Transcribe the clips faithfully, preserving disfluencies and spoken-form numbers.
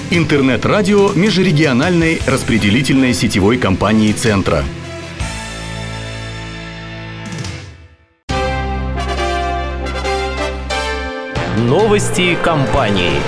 Интернет-радио межрегиональной распределительной сетевой компании «Центра». Новости компании.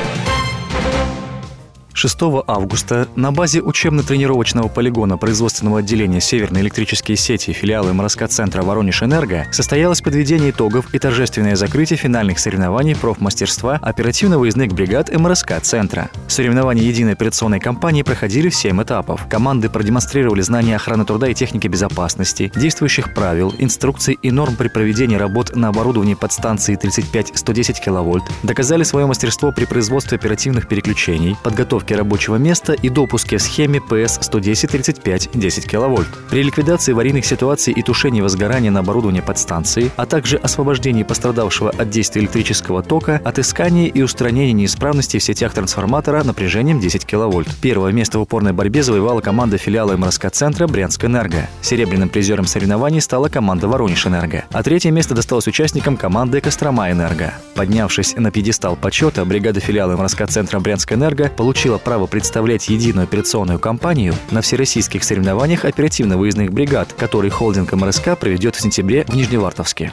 шестого августа на базе учебно-тренировочного полигона производственного отделения «Северные электрические сети» филиала МРСК-центра «Воронеж-Энерго» состоялось подведение итогов и торжественное закрытие финальных соревнований профмастерства оперативно-выездных бригад МРСК-центра. Соревнования единой операционной компании проходили в семь этапов. Команды продемонстрировали знания охраны труда и техники безопасности, действующих правил, инструкций и норм при проведении работ на оборудовании подстанции тридцать пять сто десять киловольт, доказали свое мастерство при производстве оперативных переключений, подготовке рабочего места и допуске в схеме пэ эс сто десять тридцать пять десять киловольт. При ликвидации аварийных ситуаций и тушении возгорания на оборудовании подстанции, а также освобождении пострадавшего от действия электрического тока, отыскании и устранении неисправностей в сетях трансформатора напряжением десять киловольт. Первое место в упорной борьбе завоевала команда филиала МРСК-центра «Брянск-Энерго». Серебряным призером соревнований стала команда «Воронеж-Энерго», а третье место досталось участникам команды «Кострома-Энерго». Поднявшись на пьедестал почета, бригада филиала МРСК-центра «Брянск-Энерго» получила право представлять единую операционную компанию на всероссийских соревнованиях оперативно-выездных бригад, которые холдинг МРСК проведет в сентябре в Нижневартовске.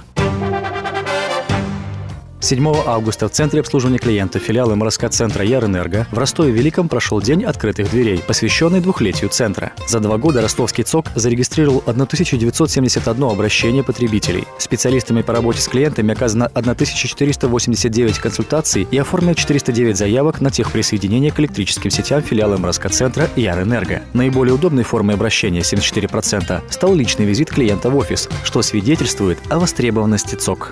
седьмого августа в Центре обслуживания клиентов филиала МРСК-центра «Ярэнерго» в Ростове-Великом прошел День открытых дверей, посвященный двухлетию центра. За два года ростовский ЦОК зарегистрировал тысячу девятьсот семьдесят одно обращение потребителей. Специалистами по работе с клиентами оказано тысяча четыреста восемьдесят девять консультаций и оформлено четыреста девять заявок на техприсоединение к электрическим сетям филиала МРСК-центра «Ярэнерго». Наиболее удобной формой обращения, семьдесят четыре процента, стал личный визит клиента в офис, что свидетельствует о востребованности ЦОК.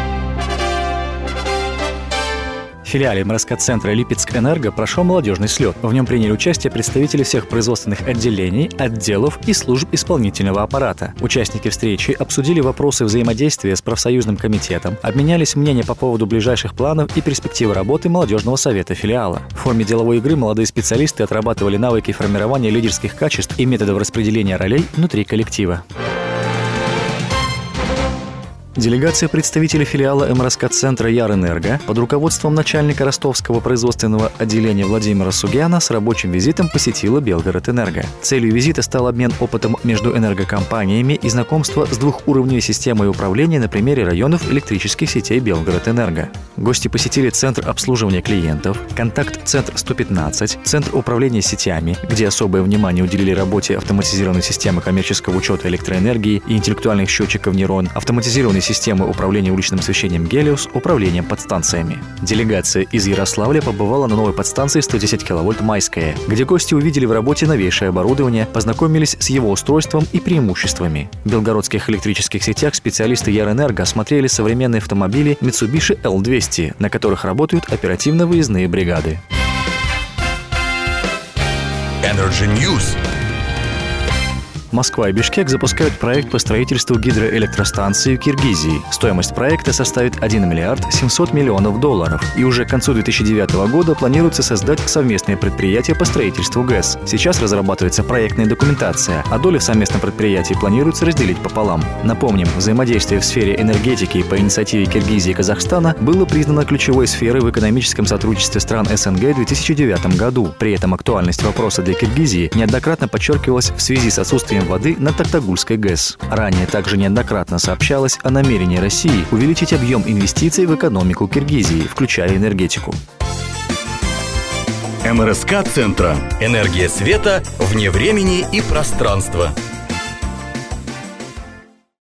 В филиале МРСК-центра «Липецк-Энерго» прошел молодежный слет. В нем приняли участие представители всех производственных отделений, отделов и служб исполнительного аппарата. Участники встречи обсудили вопросы взаимодействия с профсоюзным комитетом, обменялись мнением по поводу ближайших планов и перспективы работы молодежного совета филиала. В форме деловой игры молодые специалисты отрабатывали навыки формирования лидерских качеств и методов распределения ролей внутри коллектива. Делегация представителей филиала МРСК-центра «Ярэнерго» под руководством начальника ростовского производственного отделения Владимира Сугяна с рабочим визитом посетила Белгород-Энерго. Целью визита стал обмен опытом между энергокомпаниями и знакомство с двухуровневой системой управления на примере районов электрических сетей Белгород-Энерго. Гости посетили Центр обслуживания клиентов, контакт-центр сто пятнадцать, Центр управления сетями, где особое внимание уделили работе автоматизированной системы коммерческого учета электроэнергии и интеллектуальных счетчиков «Нейрон», автоматизированной системы управления уличным освещением «Гелиос», управлением подстанциями. Делегация из Ярославля побывала на новой подстанции сто десять киловольт «Майская», где гости увидели в работе новейшее оборудование, познакомились с его устройством и преимуществами. В белгородских электрических сетях специалисты «Ярэнерго» осмотрели современные автомобили Mitsubishi эл двести, на которых работают оперативно-выездные бригады. Energy News. Москва и Бишкек запускают проект по строительству гидроэлектростанции в Киргизии. Стоимость проекта составит один миллиард семьсот миллионов долларов. И уже к концу две тысячи девятого года планируется создать совместное предприятие по строительству ГЭС. Сейчас разрабатывается проектная документация, а доли в совместном предприятии планируется разделить пополам. Напомним, взаимодействие в сфере энергетики по инициативе Киргизии и Казахстана было признано ключевой сферой в экономическом сотрудничестве стран СНГ в две тысячи девятом году. При этом актуальность вопроса для Киргизии неоднократно подчеркивалась в связи с отсутствием воды на Токтагульской ГЭС. Ранее также неоднократно сообщалось о намерении России увеличить объем инвестиций в экономику Киргизии, включая энергетику. МРСК-центра. Энергия света вне времени и пространства.